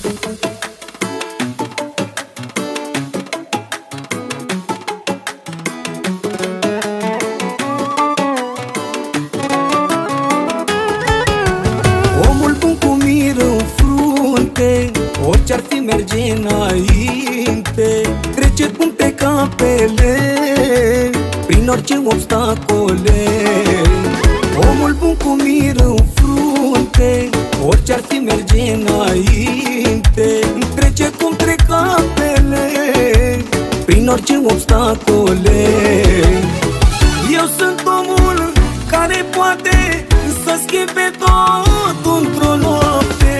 Omul bun cu mir în frunte, orice-ar fi merge înainte. Trece puncte capele prin orice obstacole. Omul bun cu mir în frunte, orice-ar fi merge înainte. Trece cum trec apele prin orice obstacole. Eu sunt omul care poate să schimbe tot într-o noapte.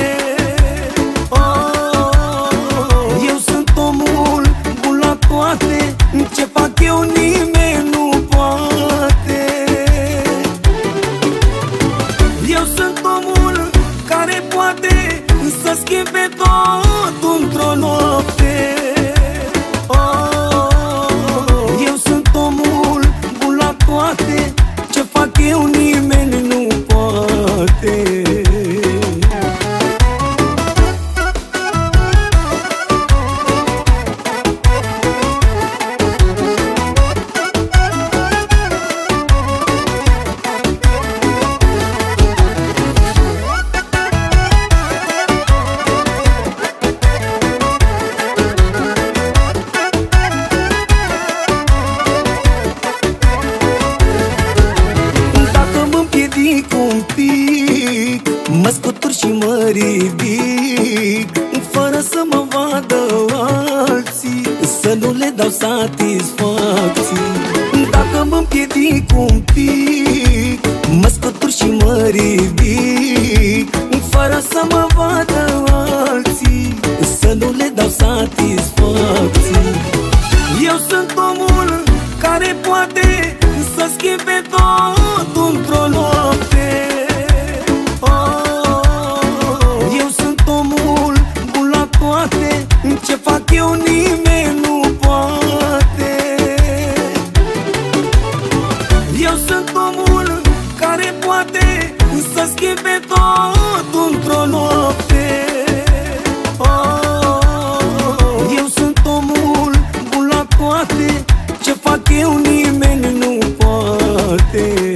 Eu sunt omul bun la toate, ce fac eu nimeni nu poate. Eu sunt omul care poate să schimbe tot într-o noapte. Eu sunt omul bun la toate, ce fac eu nimeni nu poate. Mă scutur și mă ridic, fără să mă vadă alții, să nu le dau satisfacții. Dacă mă împiedic un pic, mă scutur și mă ridic, fără să mă vadă alții, să nu le dau satisfacții. Eu sunt omul care poate să schimbe tot într-o noapte. Ce fac eu nimeni nu poate. Eu sunt omul care poate să schimbe tot într-o noapte. Eu sunt omul bun la toate, ce fac eu nimeni nu poate.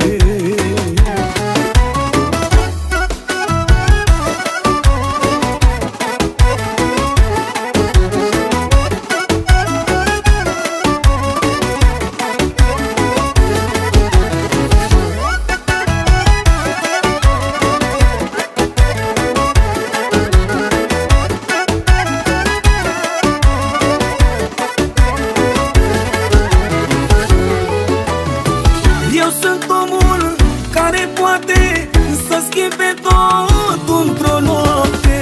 Eu sunt omul care poate să schimbe tot într-o noapte.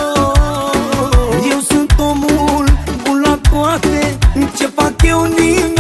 Eu sunt omul bun la toate, ce fac eu nimeni